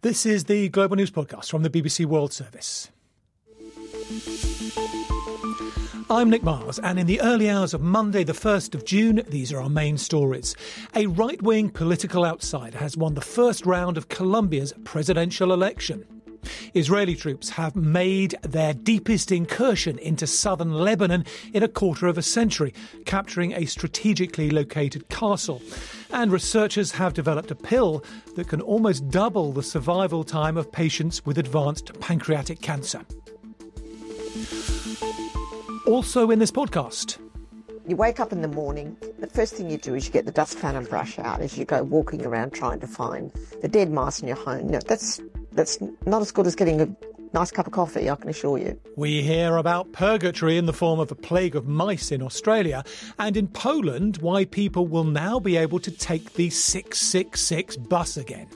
This is the Global News Podcast from the BBC World Service. I'm Nick Miles, and in the early hours of Monday, the 1st of June, these are our main stories. A right-wing political outsider has won the first round of Colombia's presidential election. Israeli troops have made their deepest incursion into southern Lebanon in a quarter of a century, capturing a strategically located castle. And researchers have developed a pill that can almost double the survival time of patients with advanced pancreatic cancer. Also in this podcast. You wake up in the morning, the first thing you do is you get the dustpan and brush out as you go walking around trying to find the dead mice in your home. No, that's not as good as getting a nice cup of coffee, I can assure you. We hear about purgatory in the form of a plague of mice in Australia, and in Poland, why people will now be able to take the 666 bus again.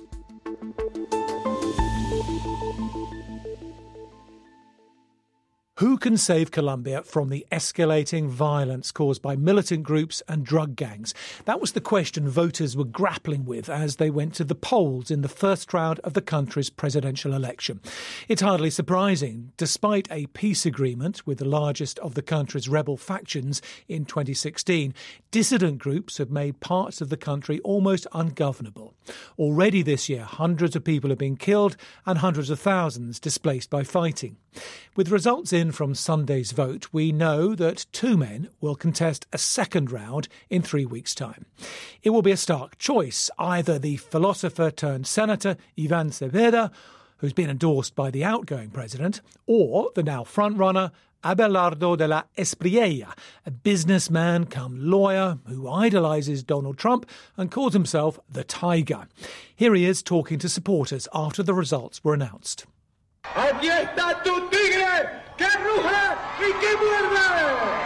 Who can save Colombia from the escalating violence caused by militant groups and drug gangs? That was the question voters were grappling with as they went to the polls in the first round of the country's presidential election. It's hardly surprising. Despite a peace agreement with the largest of the country's rebel factions in 2016, dissident groups have made parts of the country almost ungovernable. Already this year, hundreds of people have been killed and hundreds of thousands displaced by fighting. With results in from Sunday's vote, we know that two men will contest a second round in 3 weeks' time. It will be a stark choice, either the philosopher-turned-senator Iván Cepeda, who's been endorsed by the outgoing president, or the now frontrunner Abelardo de la Espriella, a businessman come lawyer who idolises Donald Trump and calls himself the Tiger. Here he is talking to supporters after the results were announced. Aquí está tu tigre, que ruja y que muerde.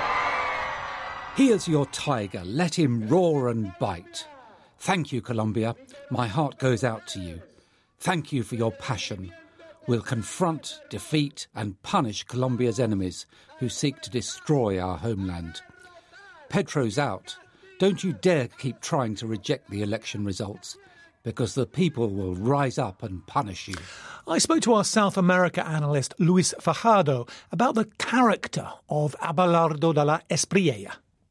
Here's your tiger. Let him roar and bite. Thank you, Colombia. My heart goes out to you. Thank you for your passion. We'll confront, defeat and punish Colombia's enemies who seek to destroy our homeland. Petro's out. Don't you dare keep trying to reject the election results, because the people will rise up and punish you. I spoke to our South America analyst, Luis Fajardo, about the character of Abelardo de la Espriella.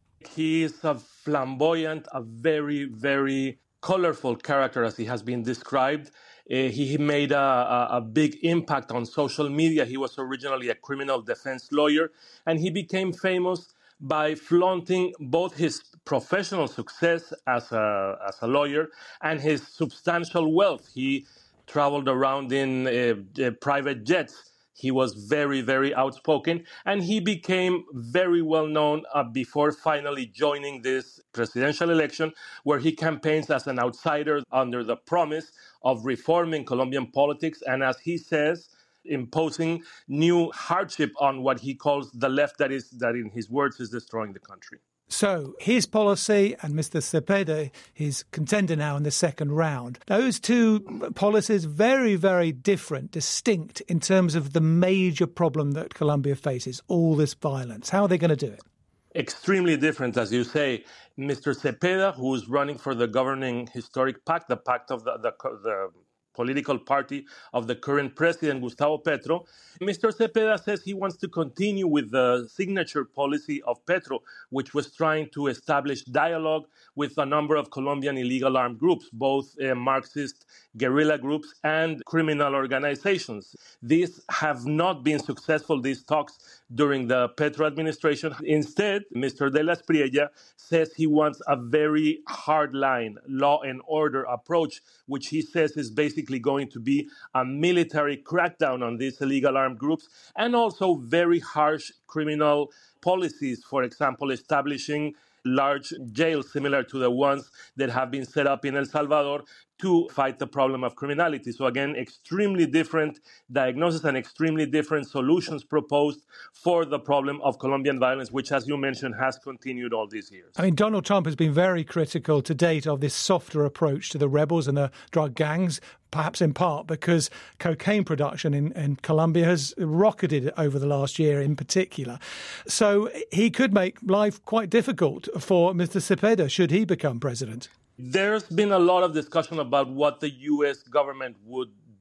He is a flamboyant, a very, very colorful character, as he has been described. He made a big impact on social media. He was originally a criminal defense lawyer, and he became famous by flaunting both his professional success as a lawyer and his substantial wealth. He traveled around in private jets. He was very, very outspoken, and he became very well known before finally joining this presidential election, where he campaigns as an outsider under the promise of reforming Colombian politics, and as he says, imposing new hardship on what he calls the left that in his words is destroying the country. So his policy and Mr. Cepeda, his contender now in the second round, those two policies very, very different, distinct in terms of the major problem that Colombia faces, all this violence. How are they going to do it? Extremely different, as you say. Mr. Cepeda, who is running for the governing historic pact, the pact of the political party of the current president, Gustavo Petro. Mr. Cepeda says he wants to continue with the signature policy of Petro, which was trying to establish dialogue with a number of Colombian illegal armed groups, both Marxist guerrilla groups and criminal organizations. These have not been successful, these talks, during the Petro administration. Instead, Mr. de la Espriella says he wants a very hardline law and order approach, which he says is basically going to be a military crackdown on these illegal armed groups, and also very harsh criminal policies, for example, establishing large jails similar to the ones that have been set up in El Salvador to fight the problem of criminality. So again, extremely different diagnosis and extremely different solutions proposed for the problem of Colombian violence, which, as you mentioned, has continued all these years. I mean, Donald Trump has been very critical to date of this softer approach to the rebels and the drug gangs, perhaps in part because cocaine production in Colombia has rocketed over the last year in particular. So he could make life quite difficult for Mr. Cepeda should he become president. There's been a lot of discussion about what the U.S. government would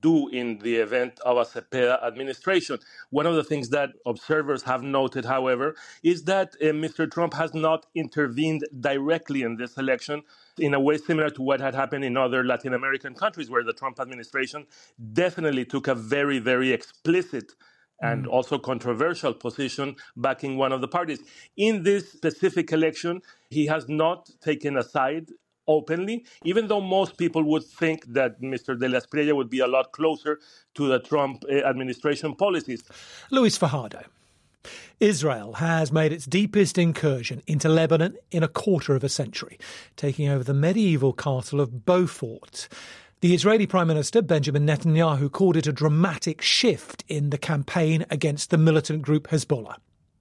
do in the event of a Cepeda administration. One of the things that observers have noted, however, is that Mr. Trump has not intervened directly in this election in a way similar to what had happened in other Latin American countries, where the Trump administration definitely took a very, very explicit and also controversial position backing one of the parties. In this specific election, he has not taken a side openly, even though most people would think that Mr. de la Espriella would be a lot closer to the Trump administration policies. Luis Fajardo. Israel has made its deepest incursion into Lebanon in a quarter of a century, taking over the medieval castle of Beaufort. The Israeli Prime Minister, Benjamin Netanyahu, called it a dramatic shift in the campaign against the militant group Hezbollah.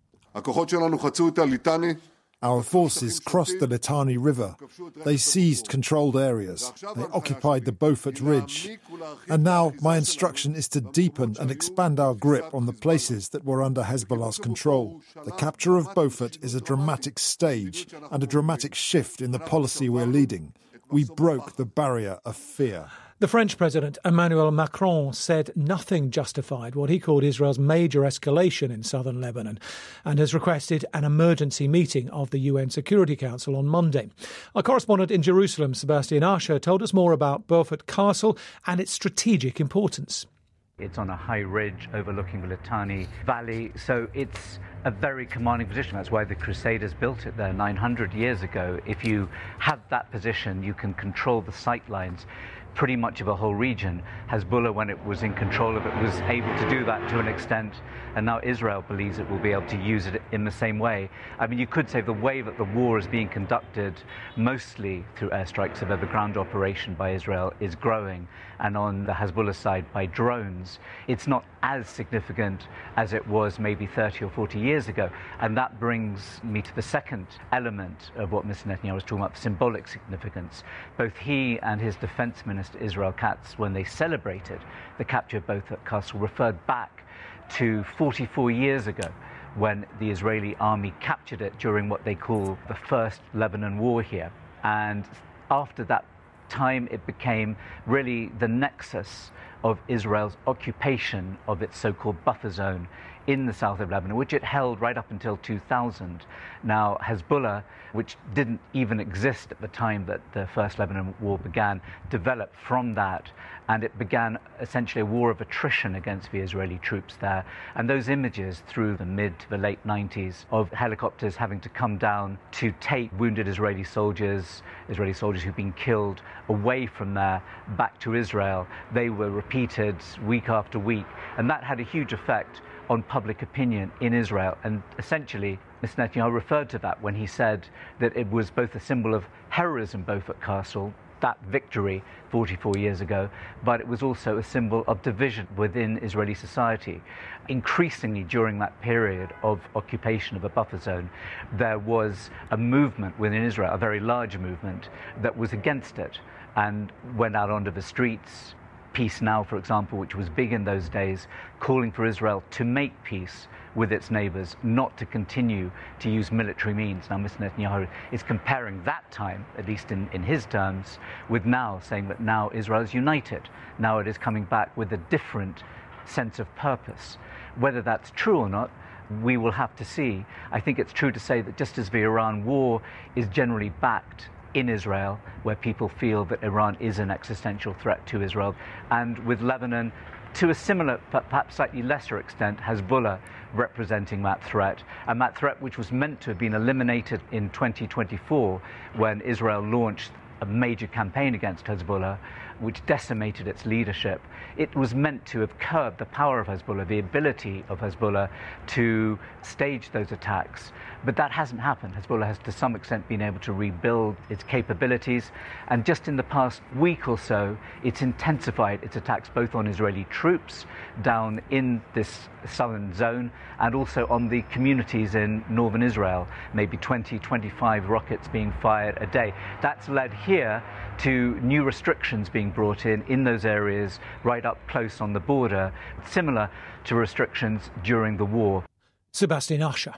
Our forces crossed the Litani River. They seized controlled areas. They occupied the Beaufort Ridge. And now my instruction is to deepen and expand our grip on the places that were under Hezbollah's control. The capture of Beaufort is a dramatic stage and a dramatic shift in the policy we're leading. We broke the barrier of fear. The French President Emmanuel Macron said nothing justified what he called Israel's major escalation in southern Lebanon and has requested an emergency meeting of the UN Security Council on Monday. Our correspondent in Jerusalem, Sebastian Asher, told us more about Beaufort Castle and its strategic importance. It's on a high ridge overlooking the Litani Valley, so it's a very commanding position. That's why the Crusaders built it there 900 years ago. If you have that position, you can control the sight lines pretty much of a whole region. Hezbollah, when it was in control of it, was able to do that to an extent, and now Israel believes it will be able to use it in the same way. I mean, you could say the way that the war is being conducted, mostly through airstrikes of a ground operation by Israel, is growing, and on the Hezbollah side by drones. It's not as significant as it was maybe 30 or 40 years ago, and that brings me to the second element of what Mr. Netanyahu was talking about, symbolic significance. Both he and his defense minister, Israel Katz, when they celebrated the capture of Beaufort Castle, referred back to 44 years ago when the Israeli army captured it during what they call the First Lebanon War here. And after that time, it became really the nexus of Israel's occupation of its so-called buffer zone in the south of Lebanon, which it held right up until 2000. Now, Hezbollah, which didn't even exist at the time that the First Lebanon War began, developed from that, and it began essentially a war of attrition against the Israeli troops there. And those images through the mid to the late 90s of helicopters having to come down to take wounded Israeli soldiers who've been killed, away from there back to Israel, they were repeated week after week, and that had a huge effect on public opinion in Israel. And essentially, Mr. Netanyahu referred to that when he said that it was both a symbol of heroism, Beaufort Castle, that victory 44 years ago, but it was also a symbol of division within Israeli society. Increasingly during that period of occupation of a buffer zone, there was a movement within Israel, a very large movement, that was against it and went out onto the streets. Peace Now, for example, which was big in those days, calling for Israel to make peace with its neighbours, not to continue to use military means. Now, Mr. Netanyahu is comparing that time, at least in his terms, with now, saying that now Israel is united. Now it is coming back with a different sense of purpose. Whether that's true or not, we will have to see. I think it's true to say that just as the Iran war is generally backed in Israel, where people feel that Iran is an existential threat to Israel, and with Lebanon, to a similar, but perhaps slightly lesser extent, Hezbollah representing that threat, and that threat which was meant to have been eliminated in 2024 when Israel launched a major campaign against Hezbollah, which decimated its leadership. It was meant to have curbed the power of Hezbollah, the ability of Hezbollah to stage those attacks. But that hasn't happened. Hezbollah has to some extent been able to rebuild its capabilities. And just in the past week or so, it's intensified its attacks both on Israeli troops down in this southern zone and also on the communities in northern Israel, maybe 20, 25 rockets being fired a day. That's led here to new restrictions being brought in those areas right up close on the border, similar to restrictions during the war. Sebastian Asher.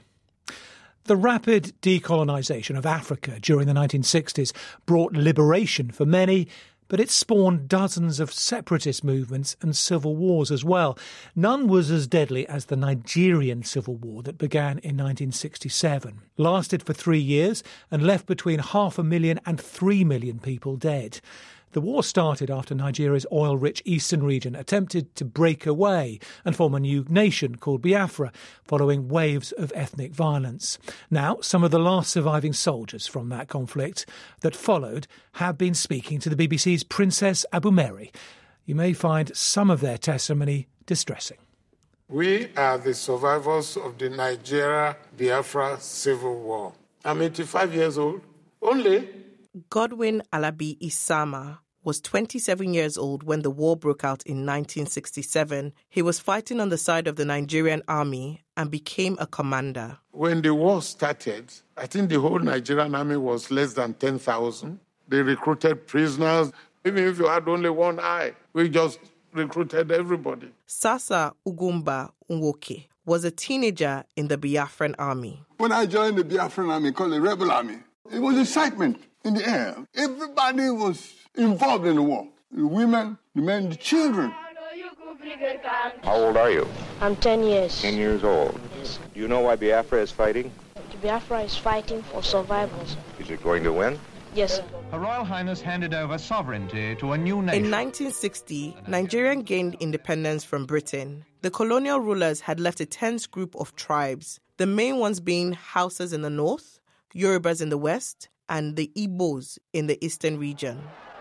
The rapid decolonisation of Africa during the 1960s brought liberation for many, But it spawned dozens of separatist movements and civil wars as well. None was as deadly as the Nigerian Civil War that began in 1967, lasted for 3 years and left between 500,000 and 3 million people dead. The war started after Nigeria's oil-rich eastern region attempted to break away and form a new nation called Biafra, following waves of ethnic violence. Now, some of the last surviving soldiers from that conflict that followed have been speaking to the BBC's Princess Abumeri. You may find some of their testimony distressing. We are the survivors of the Nigeria-Biafra Civil War. I'm 85 years old. Only. Godwin Alabi Isama was 27 years old when the war broke out in 1967. He was fighting on the side of the Nigerian army and became a commander. When the war started, I think the whole Nigerian army was less than 10,000. They recruited prisoners. Even if you had only one eye, we just recruited everybody. Sasa Ugumba Nwoke was a teenager in the Biafran army. When I joined the Biafran army, called the Rebel Army, it was excitement in the air. Everybody was involved in the war. The women, the men, the children. How old are you? I'm 10 years. 10 years old. Yes. Do you know why Biafra is fighting? The Biafra is fighting for survival. Is it going to win? Yes, sir. Her Royal Highness handed over sovereignty to a new nation. In 1960, Nigeria gained independence from Britain. The colonial rulers had left a tense group of tribes, the main ones being Hausas in the north, Yorubas in the west, and the Igbos in the eastern region.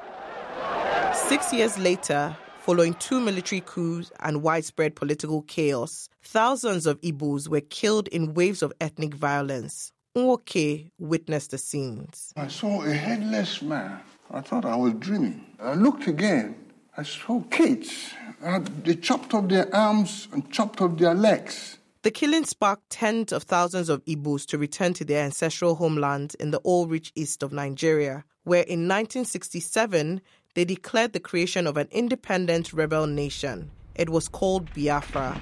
6 years later, following 2 military coups and widespread political chaos, thousands of Igbos were killed in waves of ethnic violence. Nwoke witnessed the scenes. I saw a headless man. I thought I was dreaming. I looked again. I saw kids. They chopped off their arms and chopped off their legs. The killing sparked tens of thousands of Igbos to return to their ancestral homeland in the oil-rich east of Nigeria, where in 1967, they declared the creation of an independent rebel nation. It was called Biafra.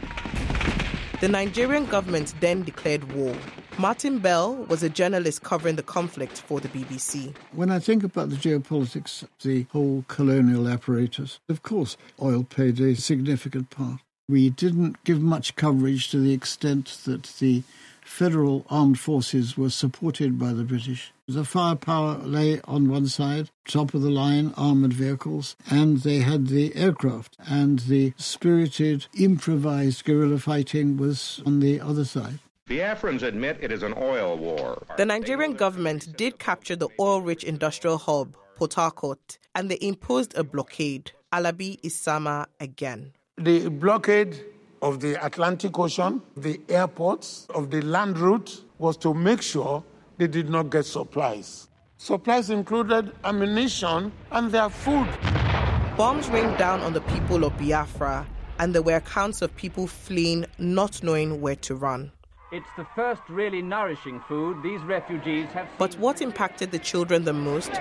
The Nigerian government then declared war. Martin Bell was a journalist covering the conflict for the BBC. When I think about the geopolitics of the whole colonial apparatus, of course, oil played a significant part. We didn't give much coverage to the extent that the federal armed forces were supported by the British. The firepower lay on one side, top-of-the-line armoured vehicles, and they had the aircraft, and the spirited, improvised guerrilla fighting was on the other side. Biafrans admit it is an oil war. The Nigerian government did capture the oil-rich industrial hub, Port Harcourt, and they imposed a blockade. Alabi Isama again. The blockade of the Atlantic Ocean, the airports, of the land route was to make sure they did not get supplies. Supplies included ammunition and their food. Bombs rained down on the people of Biafra, and there were accounts of people fleeing, not knowing where to run. It's the first really nourishing food these refugees have seen. But what impacted the children the most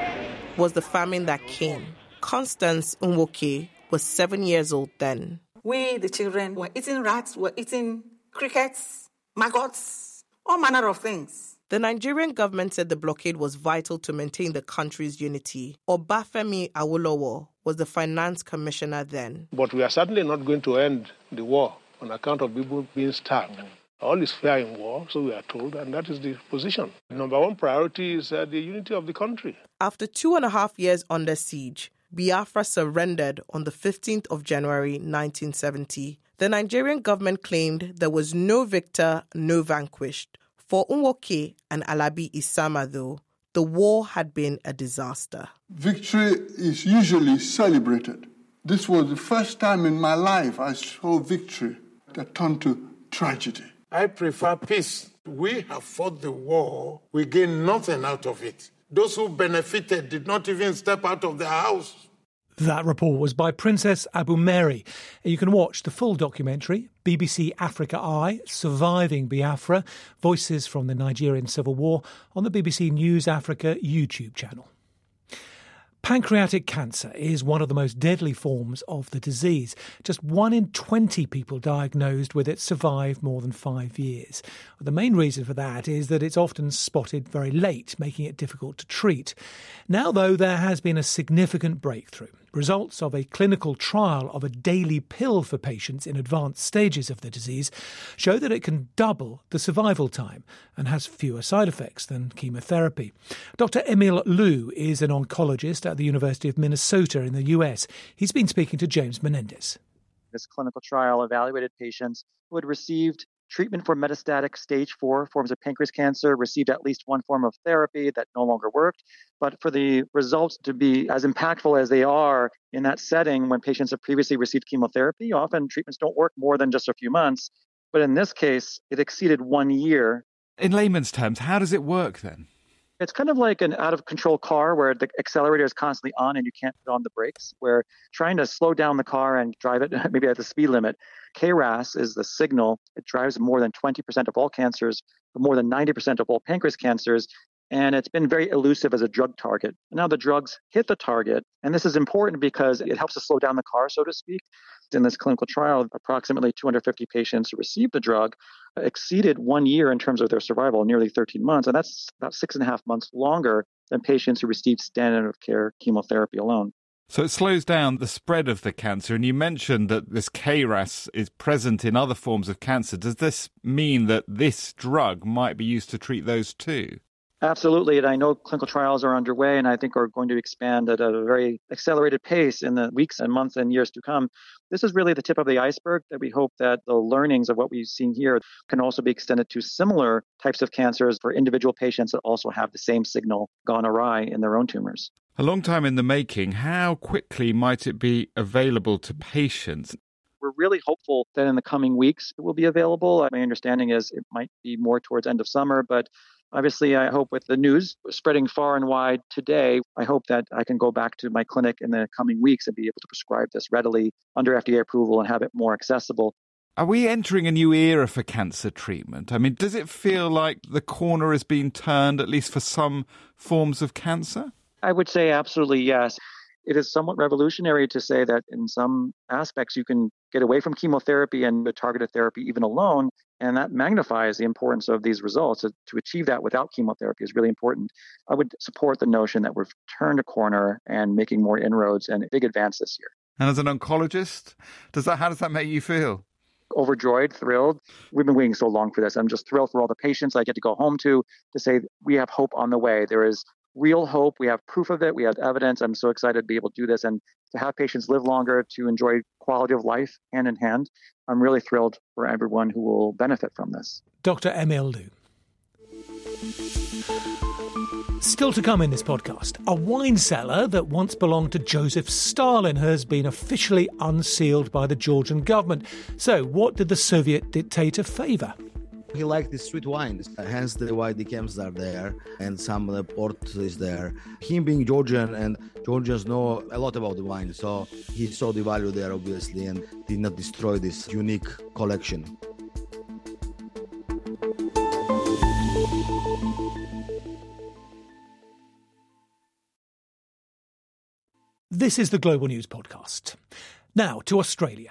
was the famine that came. Constance Nwoke was 7 years old then. We, the children, were eating rats, were eating crickets, maggots, all manner of things. The Nigerian government said the blockade was vital to maintain the country's unity. Obafemi Awolowo was the finance commissioner then. But we are certainly not going to end the war on account of people being starved. All is fair in war, so we are told, and that is the position. The number one priority is the unity of the country. After 2.5 years under siege, Biafra surrendered on the 15th of January 1970. The Nigerian government claimed there was no victor, no vanquished. For Nwoke and Alabi Isama, though, the war had been a disaster. Victory is usually celebrated. This was the first time in my life I saw victory that turned to tragedy. I prefer peace. We have fought the war. We gained nothing out of it. Those who benefited did not even step out of their house. That report was by Princess Abumeri. You can watch the full documentary, BBC Africa Eye, Surviving Biafra, Voices from the Nigerian Civil War, on the BBC News Africa YouTube channel. Pancreatic cancer is one of the most deadly forms of the disease. Just 1 in 20 people diagnosed with it survive more than 5 years. The main reason for that is that it's often spotted very late, making it difficult to treat. Now, though, there has been a significant breakthrough. Results of a clinical trial of a daily pill for patients in advanced stages of the disease show that it can double the survival time and has fewer side effects than chemotherapy. Dr. Emil Liu is an oncologist at the University of Minnesota in the US. He's been speaking to James Menendez. This clinical trial evaluated patients who had received treatment for metastatic stage 4 forms of pancreas cancer, received at least one form of therapy that no longer worked. But for the results to be as impactful as they are in that setting when patients have previously received chemotherapy, often treatments don't work more than just a few months. But in this case, it exceeded 1 year. In layman's terms, how does it work then? It's kind of like an out-of-control car where the accelerator is constantly on and you can't put on the brakes, where trying to slow down the car and drive it maybe at the speed limit. KRAS is the signal. It drives more than 20% of all cancers, but more than 90% of all pancreas cancers. And it's been very elusive as a drug target. Now the drugs hit the target, and this is important because it helps to slow down the car, so to speak. In this clinical trial, approximately 250 patients who received the drug exceeded 1 year in terms of their survival, nearly 13 months. And that's about 6.5 months longer than patients who received standard of care chemotherapy alone. So it slows down the spread of the cancer. And you mentioned that this KRAS is present in other forms of cancer. Does this mean that this drug might be used to treat those too? Absolutely. And I know clinical trials are underway and I think are going to expand at a very accelerated pace in the weeks and months and years to come. This is really the tip of the iceberg that we hope that the learnings of what we've seen here can also be extended to similar types of cancers for individual patients that also have the same signal gone awry in their own tumors. A long time in the making. How quickly might it be available to patients? We're really hopeful that in the coming weeks it will be available. My understanding is it might be more towards end of summer, but obviously, I hope with the news spreading far and wide today, I hope that I can go back to my clinic in the coming weeks and be able to prescribe this readily under FDA approval and have it more accessible. Are we entering a new era for cancer treatment? I mean, does it feel like the corner is being turned, at least for some forms of cancer? I would say absolutely yes. It is somewhat revolutionary to say that in some aspects you can get away from chemotherapy and targeted therapy even alone, and that magnifies the importance of these results. To achieve that without chemotherapy is really important. I would support the notion that we've turned a corner and making more inroads and a big advance this year. And as an oncologist, how does that make you feel? Overjoyed, thrilled. We've been waiting so long for this. I'm just thrilled for all the patients I get to go home to say we have hope on the way. There is real hope. We have proof of it. We have evidence. I'm so excited to be able to do this and to have patients live longer, to enjoy quality of life hand in hand. I'm really thrilled for everyone who will benefit from this. Dr. Emil Liu. Still to come in this podcast, a wine cellar that once belonged to Joseph Stalin has been officially unsealed by the Georgian government. So what did the Soviet dictator favour? He liked the sweet wines, hence the white decants are there and some of the port is there. Him being Georgian, and Georgians know a lot about the wine, so he saw the value there obviously and did not destroy this unique collection. This is the Global News Podcast. Now to Australia.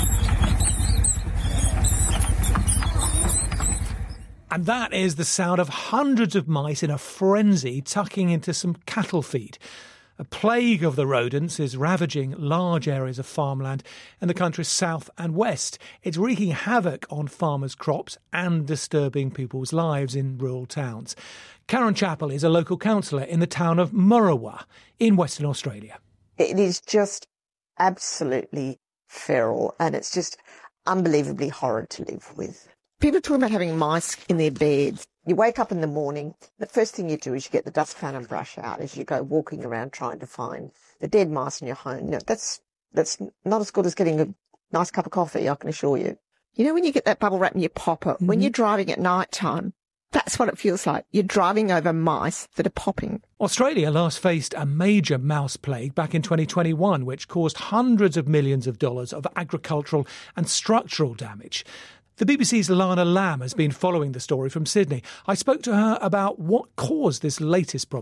And that is the sound of hundreds of mice in a frenzy tucking into some cattle feed. A plague of the rodents is ravaging large areas of farmland in the country's south and west. It's wreaking havoc on farmers' crops and disturbing people's lives in rural towns. Karen Chappell is a local councillor in the town of Murrawa in Western Australia. It is just absolutely feral, and it's just unbelievably horrid to live with. People talk about having mice in their beds. You wake up in the morning, the first thing you do is you get the dustpan and brush out as you go walking around trying to find the dead mice in your home. No, that's not as good as getting a nice cup of coffee, I can assure you. You know when you get that bubble wrap and you pop it, when you're driving at night time, that's what it feels like. You're driving over mice that are popping. Australia last faced a major mouse plague back in 2021, which caused hundreds of millions of dollars of agricultural and structural damage. The BBC's Lana Lamb has been following the story from Sydney. I spoke to her about what caused this latest problem.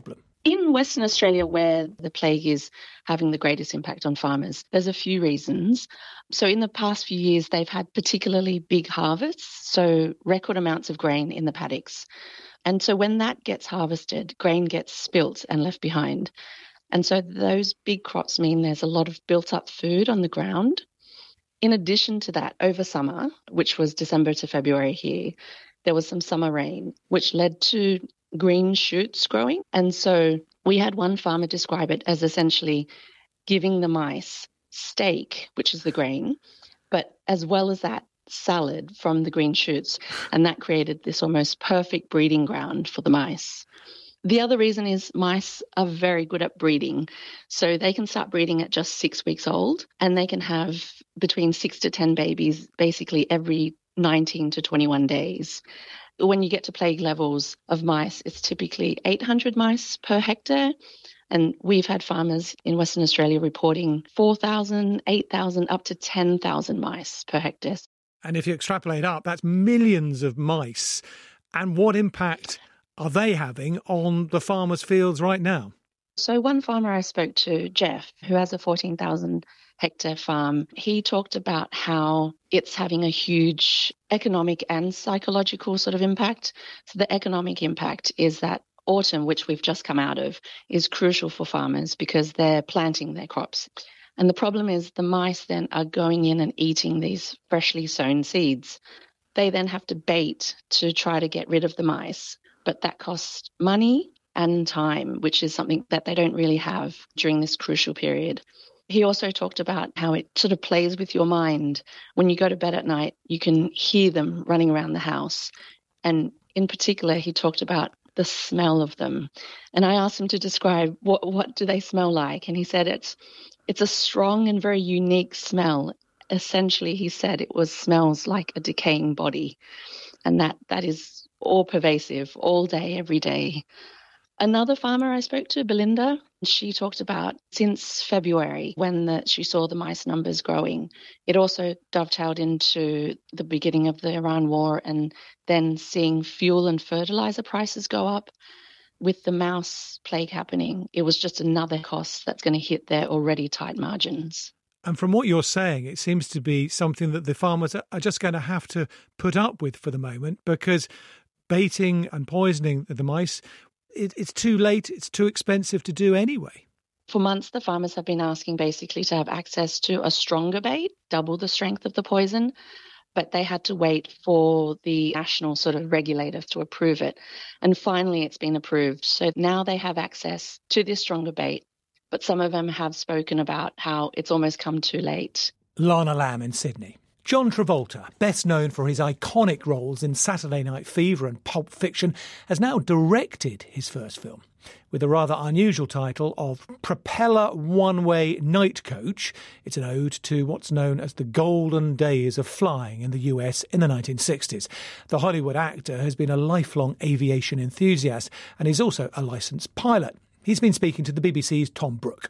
In Western Australia, where the plague is having the greatest impact on farmers, there's a few reasons. So in the past few years, they've had particularly big harvests, so record amounts of grain in the paddocks. And so when that gets harvested, grain gets spilt and left behind. And so those big crops mean there's a lot of built-up food on the ground. In addition to that, over summer, which was December to February here, there was some summer rain, which led to green shoots growing. And so we had one farmer describe it as essentially giving the mice steak, which is the grain, but as well as that, salad from the green shoots. And that created this almost perfect breeding ground for the mice. The other reason is mice are very good at breeding. So they can start breeding at just 6 weeks old, and they can have between 6 to 10 babies basically every 19 to 21 days. When you get to plague levels of mice, it's typically 800 mice per hectare. And we've had farmers in Western Australia reporting 4,000, 8,000, up to 10,000 mice per hectare. And if you extrapolate up, that's millions of mice. And what impact are they having on the farmers' fields right now? So one farmer I spoke to, Jeff, who has a 14,000 hectare farm, he talked about how it's having a huge economic and psychological sort of impact. So the economic impact is that autumn, which we've just come out of, is crucial for farmers because they're planting their crops. And the problem is the mice then are going in and eating these freshly sown seeds. They then have to bait to try to get rid of the mice, but that costs money and time, which is something that they don't really have during this crucial period. He also talked about how it sort of plays with your mind. When you go to bed at night, you can hear them running around the house. And in particular, he talked about the smell of them. And I asked him to describe what do they smell like? And he said it's a strong and very unique smell. Essentially, he said it smells like a decaying body. And that is all pervasive, all day, every day. Another farmer I spoke to, Belinda, she talked about since February when she saw the mice numbers growing. It also dovetailed into the beginning of the Iran war and then seeing fuel and fertilizer prices go up. With the mouse plague happening, it was just another cost that's going to hit their already tight margins. And from what you're saying, it seems to be something that the farmers are just going to have to put up with for the moment because baiting and poisoning the mice, it's too late, it's too expensive to do anyway. For months, the farmers have been asking basically to have access to a stronger bait, double the strength of the poison, but they had to wait for the national sort of regulator to approve it. And finally, it's been approved. So now they have access to this stronger bait, but some of them have spoken about how it's almost come too late. Lana Lamb in Sydney. John Travolta, best known for his iconic roles in Saturday Night Fever and Pulp Fiction, has now directed his first film with a rather unusual title of Propeller One-Way Night Coach. It's an ode to what's known as the golden days of flying in the US in the 1960s. The Hollywood actor has been a lifelong aviation enthusiast and is also a licensed pilot. He's been speaking to the BBC's Tom Brooke.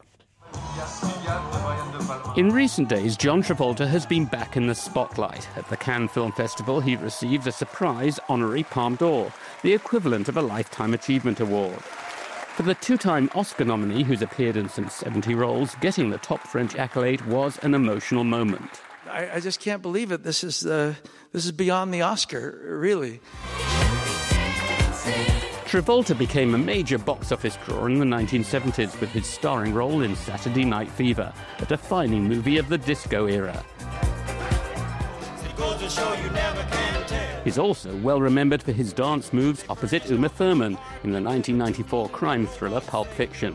In recent days, John Travolta has been back in the spotlight. At the Cannes Film Festival, he received a surprise honorary Palme d'Or, the equivalent of a Lifetime Achievement Award. For the two-time Oscar nominee, who's appeared in some 70 roles, getting the top French accolade was an emotional moment. I just can't believe it. This is beyond the Oscar, really. Travolta became a major box office draw in the 1970s with his starring role in Saturday Night Fever, a defining movie of the disco era. He's also well remembered for his dance moves opposite Uma Thurman in the 1994 crime thriller Pulp Fiction.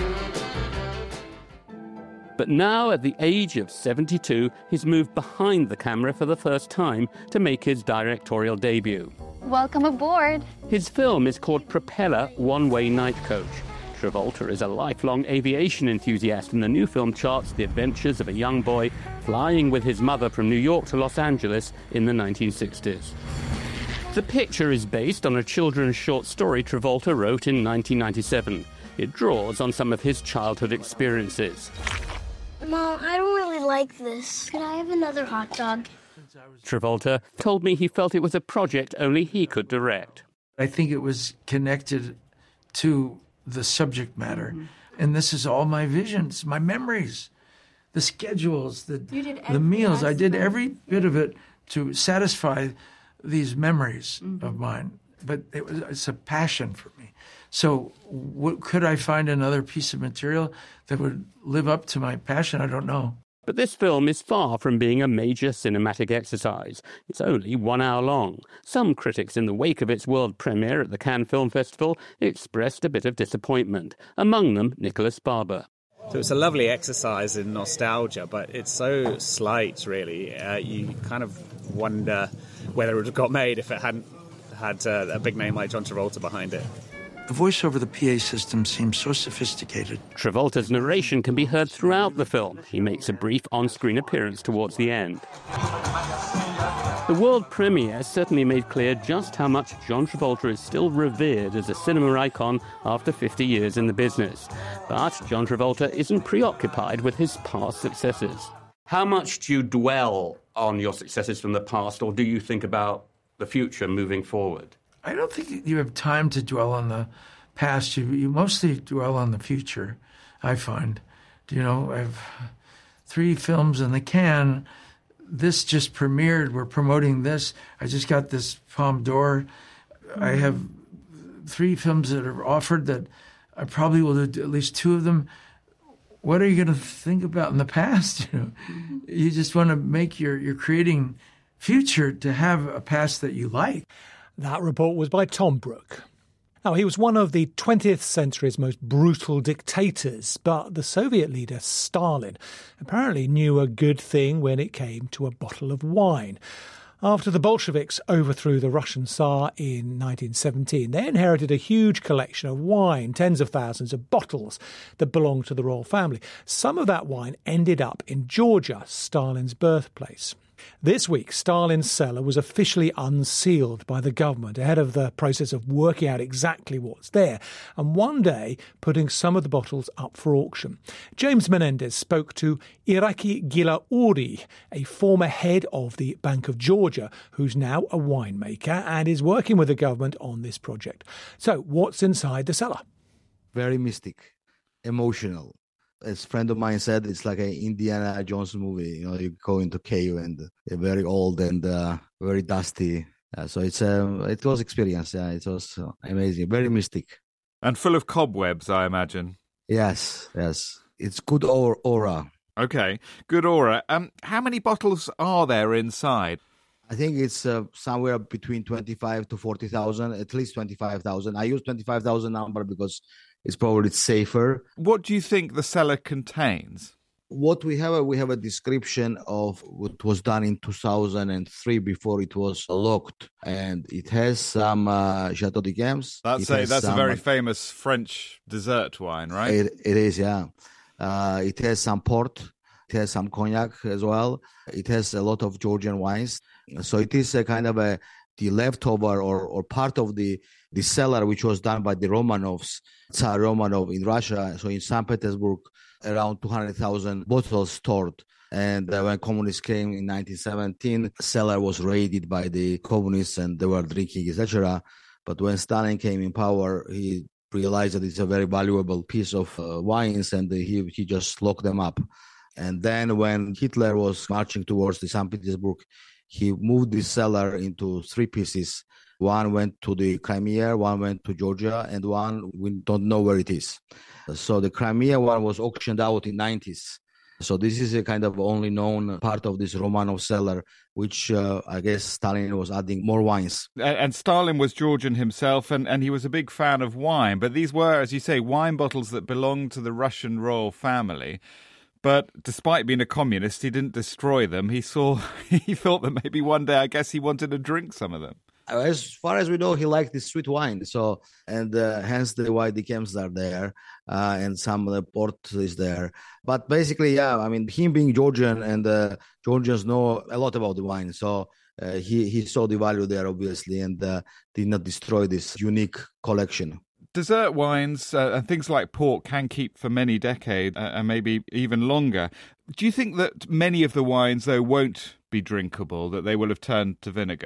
But now, at the age of 72, he's moved behind the camera for the first time to make his directorial debut. Welcome aboard. His film is called Propeller One-Way Night Coach. Travolta is a lifelong aviation enthusiast, and the new film charts the adventures of a young boy flying with his mother from New York to Los Angeles in the 1960s. The picture is based on a children's short story Travolta wrote in 1997. It draws on some of his childhood experiences. Mom, I don't really like this. Can I have another hot dog? Travolta told me he felt it was a project only he could direct. I think it was connected to the subject matter. And this is all my visions, my memories, the schedules, the meals. I did every bit of it to satisfy these memories of mine. But it's a passion for me. So could I find another piece of material that would live up to my passion? I don't know. But this film is far from being a major cinematic exercise. It's only 1 hour long. Some critics in the wake of its world premiere at the Cannes Film Festival expressed a bit of disappointment, among them Nicholas Barber. So it's a lovely exercise in nostalgia, but it's so slight, really. You kind of wonder whether it would have got made if it hadn't had a big name like John Travolta behind it. The voice over the PA system seems so sophisticated. Travolta's narration can be heard throughout the film. He makes a brief on-screen appearance towards the end. The world premiere certainly made clear just how much John Travolta is still revered as a cinema icon after 50 years in the business. But John Travolta isn't preoccupied with his past successes. How much do you dwell on your successes from the past, or do you think about the future moving forward? I don't think you have time to dwell on the past. You mostly dwell on the future, I find. You know, I have 3 films in the can. This just premiered. We're promoting this. I just got this Palme d'Or. I have 3 films that are offered that I probably will do at least 2 of them. What are you going to think about in the past? You know, you just want to make you're creating future to have a past that you like. That report was by Tom Brooke. Now, he was one of the 20th century's most brutal dictators, but the Soviet leader Stalin apparently knew a good thing when it came to a bottle of wine. After the Bolsheviks overthrew the Russian Tsar in 1917, they inherited a huge collection of wine, tens of thousands of bottles that belonged to the royal family. Some of that wine ended up in Georgia, Stalin's birthplace. This week, Stalin's cellar was officially unsealed by the government ahead of the process of working out exactly what's there, and one day putting some of the bottles up for auction. James Menendez spoke to Iraqi Gilauri, a former head of the Bank of Georgia, who's now a winemaker and is working with the government on this project. So, what's inside the cellar? Very mystic, emotional. As a friend of mine said, it's like an Indiana Jones movie. You know, you go into cave and very old and very dusty. So it was experience. Yeah, it was amazing, very mystic, and full of cobwebs, I imagine. Yes. It's good aura. Okay, good aura. How many bottles are there inside? I think it's somewhere between 25 to 40,000, at least 25,000. I use 25,000 number because it's probably safer. What do you think the cellar contains? What we have a description of what was done in 2003 before it was locked. And it has some Chateau d'Yquem. That's a very famous French dessert wine, right? It is, yeah. It has some port. It has some cognac as well. It has a lot of Georgian wines. So it is a kind of the leftover or part of the cellar which was done by the Romanovs, Tsar Romanov in Russia. So in St. Petersburg, around 200,000 bottles stored. And when communists came in 1917, cellar was raided by the communists and they were drinking, etc. But when Stalin came in power, he realized that it's a very valuable piece of wines and he just locked them up. And then when Hitler was marching towards the St. Petersburg, he moved the cellar into 3 pieces. One went to the Crimea, one went to Georgia, and one we don't know where it is. So the Crimea one was auctioned out in 90s. So this is a kind of only known part of this Romanov cellar, which I guess Stalin was adding more wines. And Stalin was Georgian himself, and he was a big fan of wine. But these were, as you say, wine bottles that belonged to the Russian royal family. But despite being a communist, he didn't destroy them. He thought that maybe one day, I guess, he wanted to drink some of them. As far as we know, he liked this sweet wine. So, and hence the wine d'Yquem are there, and some of the port is there. But basically, yeah, I mean, him being Georgian and Georgians know a lot about the wine. So he saw the value there, obviously, and did not destroy this unique collection. Dessert wines and things like port can keep for many decades and maybe even longer. Do you think that many of the wines, though, won't be drinkable, that they will have turned to vinegar?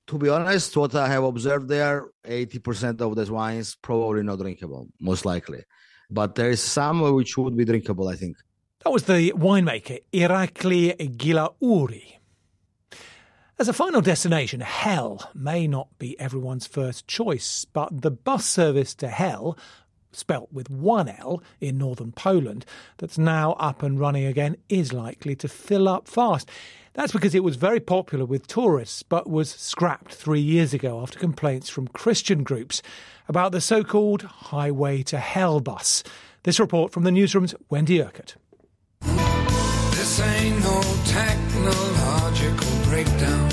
To be honest, what I have observed there, 80% of the wines probably not drinkable, most likely. But there is some which would be drinkable, I think. That was the winemaker Irakli Gilauri. As a final destination, Hell may not be everyone's first choice, but the bus service to Hell, spelt with one L, in northern Poland, that's now up and running again, is likely to fill up fast. That's because it was very popular with tourists, but was scrapped 3 years ago after complaints from Christian groups about the so-called Highway to Hell bus. This report from the newsroom's Wendy Urquhart. This ain't no technological breakdown.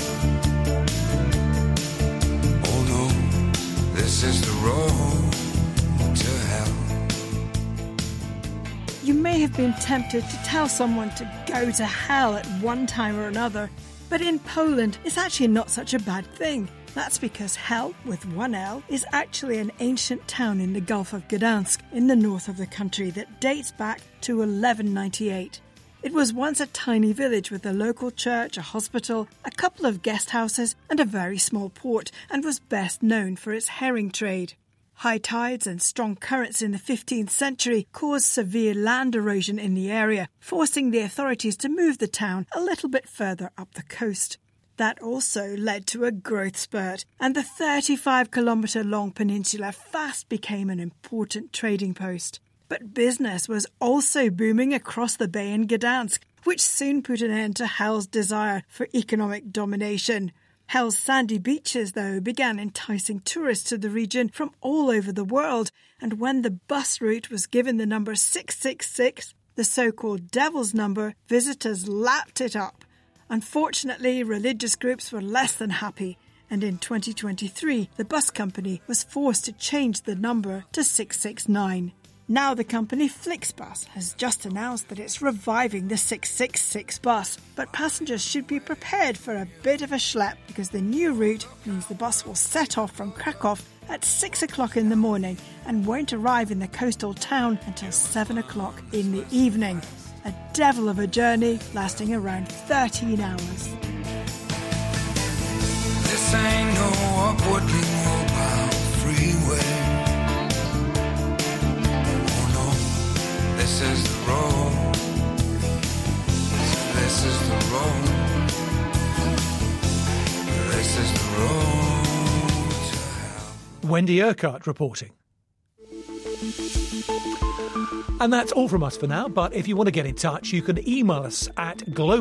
Oh no, this is the road to hell. You may have been tempted to tell someone to go to hell at one time or another, but in Poland, it's actually not such a bad thing. That's because Hell, with one L, is actually an ancient town in the Gulf of Gdansk, in the north of the country, that dates back to 1198. It was once a tiny village with a local church, a hospital, a couple of guest houses, and a very small port, and was best known for its herring trade. High tides and strong currents in the 15th century caused severe land erosion in the area, forcing the authorities to move the town a little bit further up the coast. That also led to a growth spurt, and the 35-kilometre-long peninsula fast became an important trading post. But business was also booming across the bay in Gdansk, which soon put an end to Hell's desire for economic domination. Hell's sandy beaches, though, began enticing tourists to the region from all over the world, and when the bus route was given the number 666, the so-called Devil's Number, visitors lapped it up. Unfortunately, religious groups were less than happy, and in 2023, the bus company was forced to change the number to 669. Now the company Flixbus has just announced that it's reviving the 666 bus, but passengers should be prepared for a bit of a schlep because the new route means the bus will set off from Krakow at 6 o'clock in the morning and won't arrive in the coastal town until 7 o'clock in the evening. A devil of a journey lasting around 13 hours. This ain't no upwardly mobile freeway. This is the road. This is the road. This is the road to hell. Wendy Urquhart reporting. And that's all from us for now, but if you want to get in touch, you can email us at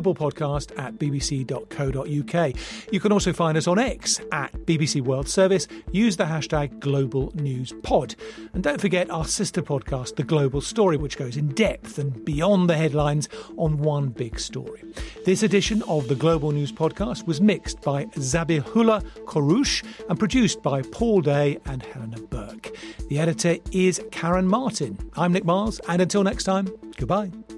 globalpodcast@bbc.co.uk. You can also find us on X at BBC World Service. Use the hashtag GlobalNewsPod. And don't forget our sister podcast, The Global Story, which goes in depth and beyond the headlines on one big story. This edition of the Global News Podcast was mixed by Zabihullah Koroush and produced by Paul Day and Helena Burke. The editor is Karen Martin. I'm Nick Miles, and until next time, goodbye.